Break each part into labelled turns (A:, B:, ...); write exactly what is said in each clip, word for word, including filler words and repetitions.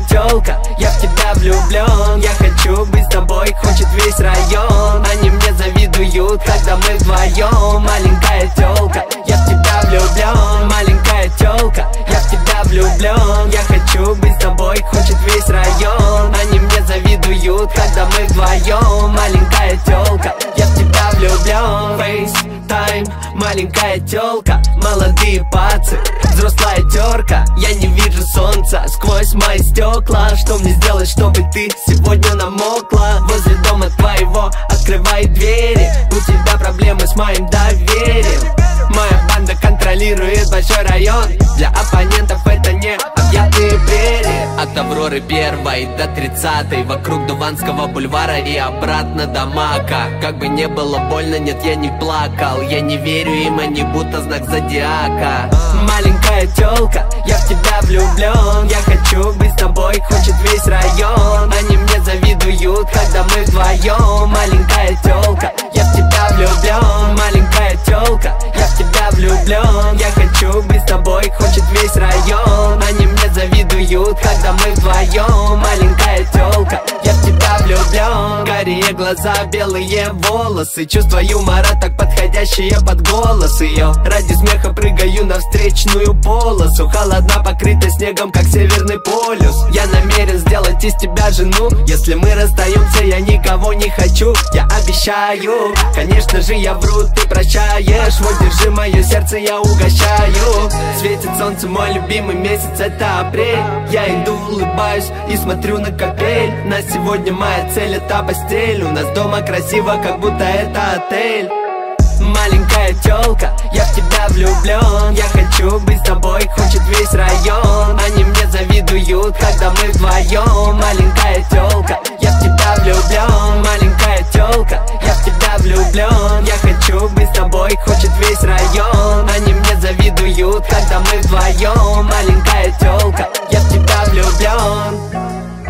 A: тёлка, я в тебя влюблен. Я хочу быть с тобой, хочет весь район. Они мне завидуют, когда мы вдвоем. Маленькая тёлка, я в тебя влюблен. Маленькая тёлка, я в тебя влюблен. Я хочу быть с тобой, хочет весь район. Они мне завидуют, когда мы вдвоем. Маленькая тёлка, я в тебя влюблен. FaceTime, маленькая тёлка, молодые пацы, взрослая терка. Я не вижу солнца сквозь мои стекла. Что мне сделать, чтобы ты сегодня намокла? Возле дома твоего открывай двери. У тебя проблемы с моим доверием. Моя банда контролирует большой район. Для оппонентов это не объятные прерии. От Авроры первой до тридцатой, вокруг Дуванского бульвара и обратно до Мака. Как бы не было больно, нет, я не плакал. Я не верю им, они будто знак зодиака. Маленькая тёлка, я в тебя влюблен. Я хочу быть с тобой, хочет весь район. Они мне завидуют, когда мы вдвоем. Маленькая тёлка, я в тебя влюблен. Маленькая тёлка, я в тебя влюблен. Я хочу быть с тобой, хочет весь район. Они мне завидуют, когда мы вдвоем. Маленькая тёлка, я в тебя влюблен. Карие глаза, белые волосы, чувство юмора так подходящее под голос ее. Ради смеха прыгаю на встречную полосу. Холодна, покрыта снегом, как Северный полюс. Я намерен сделать из тебя жену. Если мы расстаемся, я никого не хочу. Я обещаю, конечно же я вру, ты прощаешь. Вот держи мое сердце, я угощаю. Светит солнце, мой любимый месяц, это апрель. Я иду, улыбаюсь и смотрю на капель. На сегодня моя цель — это постель. У нас дома красиво, как будто это отель. Маленькая тёлка, я в тебя влюблен. Я хочу быть с тобой, хочет весь район. Они мне завидуют, когда мы вдвоем. Маленькая тёлка, я в тебя влюблен. Маленькая тёлка, я в тебя влюблен. Я хочу быть с тобой, хочет весь район. Они мне завидуют, когда мы вдвоем. Маленькая тёлка, я в тебя влюблен.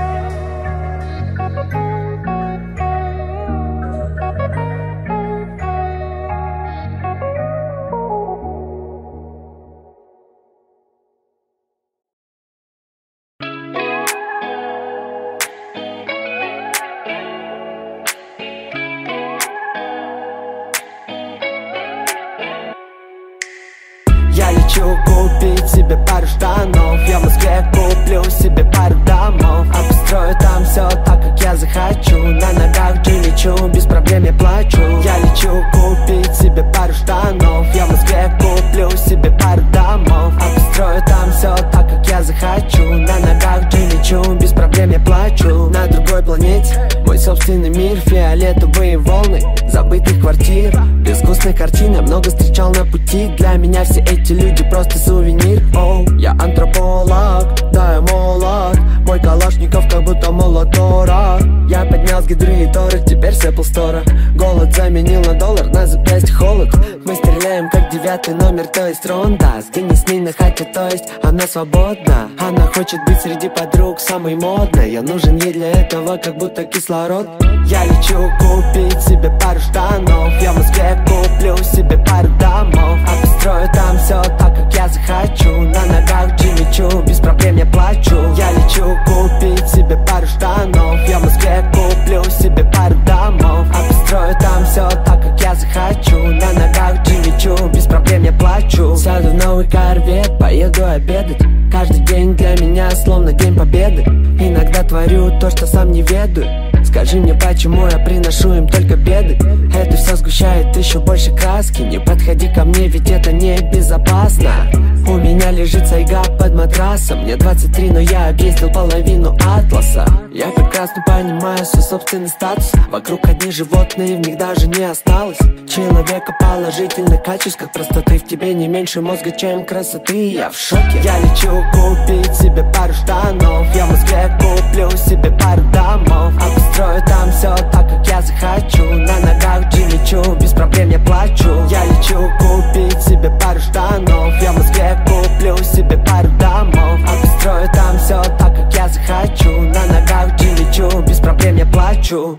A: Я лечу купить себе пару штанов. Я в Москве куплю себе пару домов. Обустрою там все так, как я захочу. На ногах Джимми Чу, без проблем я плачу. Я лечу купить себе пару штанов. Я в Москве куплю себе пару домов. Обустрою там все так, как я захочу. На ногах Джимми Чу, без проблем я плачу. На другой планете мой собственный мир. Фиолетовые волны забытых квартир. Безвкусной картины много встречал на пути. Для меня все эти люди просто сувенир. Оу, я антрополог, да я молод. Мой калашников как будто молотора. Я поднял с гидры и торы, теперь с Apple Store. Голод заменил на доллар, на запястье холод. Мы стреляем как девятый номер, то есть ронда. Сгини с ней на хате, то есть она свободна. Она хочет быть среди подруг самой модной. Я нужен ей для этого как будто кислород. Я лечу купить себе пару штанов. Я в Москве куплю себе пару домов. Обустрою там все так, как я захочу. На ногах Джимми Чу, без проблем я плачу. Я лечу купить себе пару штанов. Я в Москве куплю себе пару домов. Обустрою там все так, как я захочу. На ногах Джимми Чу, без проблем я плачу. Сяду в новый корвет, поеду обедать. Каждый день для меня словно день победы. Иногда творю то, что сам не ведаю. Скажи мне, почему я приношу им только беды? Это все сгущает еще больше краски. Не подходи ко мне, ведь это небезопасно. У меня лежит сайга под матрасом. Мне двадцать три, но я объездил половину атласа. Я прекрасно понимаю свой собственный статус. Вокруг одни животные, в них даже не осталось человека положительных качеств, как простоты. В тебе не меньше мозга, чем красоты. Я в шоке. Я лечу купить себе пару штанов. Я в Москве куплю себе пару домов. Обустрою там все так, как я захочу. На ногах Джимми Чу, без проблем я плачу. Я лечу купить себе пару штанов. Я в Москве куплю себе пару домов. Обустрою там все так, как я захочу. На ногах Джимми Чу, без проблем я плачу.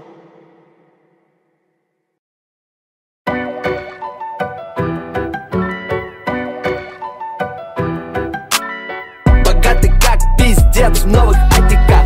A: Богатый как пиздец в новых атиках.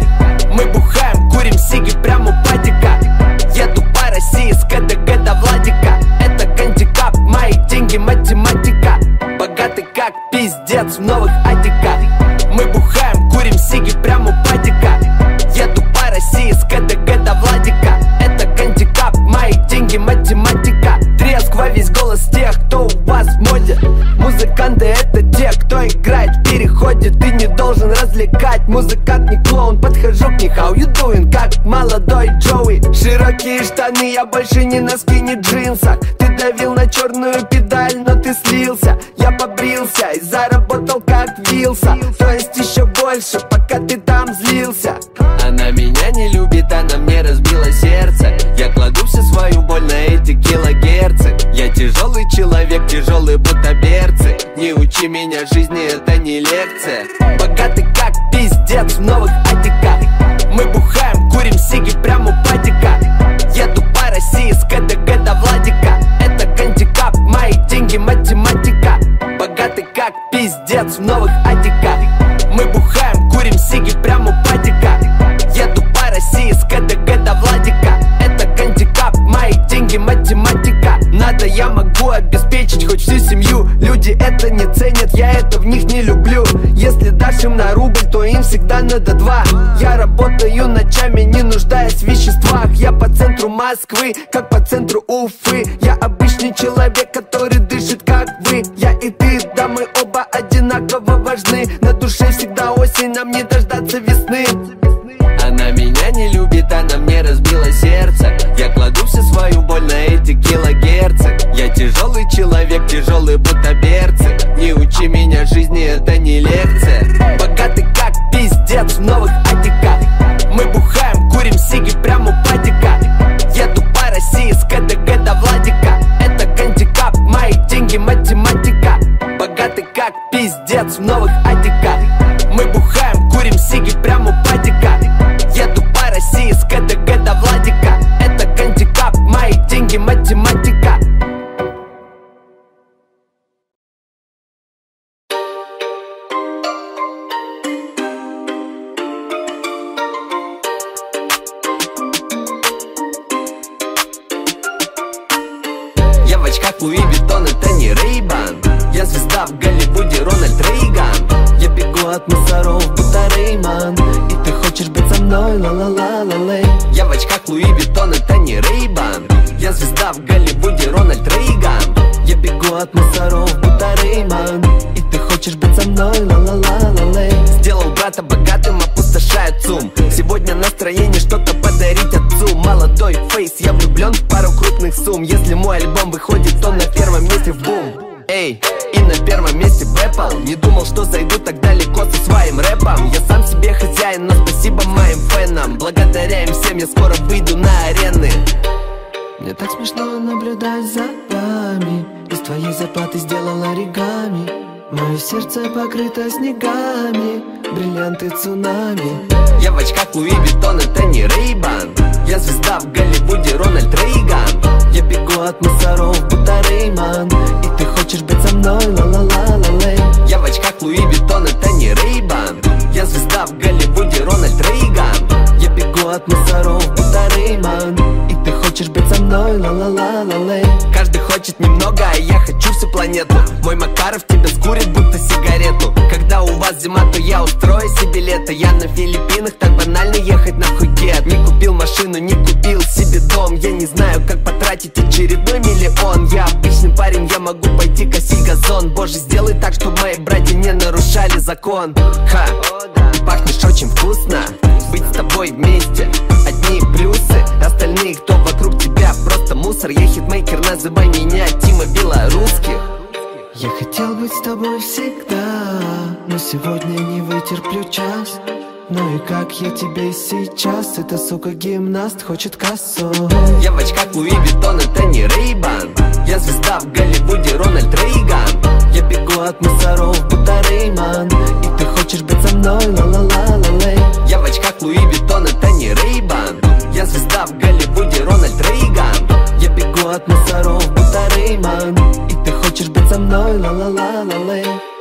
A: Мы бухаем, курим сиги прямо у падика. Еду по России с КДГ до Владика. Это гандикап, мои деньги математика. Богатый как пиздец в новых атиках. Мы бухаем, курим сиги прямо у падика. Еду по России с КДГ до Владика. Это гандикап, мои деньги математика. Треск во весь голос тех, кто у вас в моде. Музыканты это те, кто играет в переходе. Ты не должен развлекать, музыкант не клоун. Подхожу к них, how you doing, как молодой Джоуи. Широкие штаны, я больше не на скини джинсах. Ты давил на черную педаль, но ты слился. Я побрился и заработал как вилса. То есть еще больше, пока ты там злился. Она меня не любит, она мне разбила сердце. Я кладу всю свою боль на эти килогерцы. Я тяжелый человек, тяжелые будто берцы. Не учи меня жизни, это не лекция. Богатый как пиздец в новых атиках. Мы бухаем, курим сиги прямо у падика. Еду по России с КДГ до Владика. Это гандикап, мои деньги математика. Богатый как пиздец в новых атиках. Мы бухаем, курим сиги прямо у падика. Еду по России с КДГ до Владика. Это гандикап, мои деньги математика. Надо, я могу обеспечить хоть всю семью. Люди это не ценят, я это в них не люблю. Если дашь им на рубль, то им всегда надо два. Я работаю ночами, не нуждаясь в веществах. Я по центру Москвы, как по центру Уфы. Я обычный человек, который дышит как вы. Я и ты, да мы оба одинаково важны. На душе всегда осень, нам не дождаться весны. Она меня не любит, она мне разбила сердце. Я кладу всю свою боль на эти килогерцы. Я тяжелый человек, тяжелые будто берцы. Не учи меня жизни, это не лекция. Богатый как пиздец в новых атиках. Мы бухаем, курим сиги прямо у падика. Еду по России с КДГ до Владика. Это гандикап, мои деньги математика. Богатый как пиздец в новых атиках. Мы бухаем, курим сиги прямо у падика. Еду по России с КДГ до Владика. Это гандикап, мои деньги математика. Я в очках Луи Виттон, это не Рейбан. Я звезда в Голливуде, Рональд Рейган. Я бегу от мусоров, будто Рейман. И ты хочешь быть со мной, ла-ла-ла-ла-лей. Я в очках Луи Виттон, это не Рейбан. Я звезда в Голливуде, Рональд Рейган. Я бегу от мусоров, будто Рейман. И ты хочешь быть со мной, ла-ла-ла-ла-лей. Сделал брата богатым, опустошает сумм. Сегодня настроение что-то подарить отцу. Молодой фейс, я влюблен в пару крупных сумм. Если мой альбом выходит, то на первом месте в бум. Эй, и на первом месте в Apple. Не думал, что зайду так далеко со своим рэпом. Я сам себе хозяин, но спасибо моим фенам. Благодаря им всем я скоро выйду на арены. Мне так смешно наблюдать за вами. Из твоей зарплаты сделал оригами. Мое сердце покрыто снегами, бриллианты цунами. Я в очках Луи Виттон, это не Рейбан. Я звезда в Голливуде, Рональд Рейган. Я бегу от мусоров, будто Рейман. И ты хочешь быть со мной, ла-ла-ла-ла-лей. Я в очках Луи Виттон, это не Рейбан. Я звезда в Голливуде, Рональд Рейган. Я бегу от мусоров, будто Рейман. И ты хочешь быть со мной, ла-ла-ла-ла-лей. Каждый хочет немного, а я хочу всю планету. Мой Макаров тебя скурит, будто сигарету. Когда у вас зима, то я устрою себе лето. Я на Филиппинах, так банально ехать на Пхукет. Не купил машину, не купил себе дом. Я не знаю, как потратить очередной миллион. Я обычный парень, я могу пойти косить газон. Боже, сделай так, чтобы мои братья не нарушали закон. Ха, пахнешь очень вкусно. Быть с тобой вместе одни плюсы. Остальные, кто вокруг тебя, просто мусор. Я хитмейкер, называй меня Тима Белорусских. Я хотел быть с тобой всегда, но сегодня не вытерплю час. Ну и как я тебе сейчас? Эта сука гимнаст хочет кассу. Я в очках Луи Виттон, это не Рейбан. Я звезда в Голливуде, Рональд Рейган. Я бегу от мусоров, будто Рейман. И ты хочешь быть со мной, ла-ла-ла-ла-лей. Я в очках Луи Виттон, это не Рейбан. Я звезда в Голливуде, Рональд Рейган. Я бегу от мусоров, будто Рейман. И ты хочешь быть со мной, ла-ла-ла-ла-лей.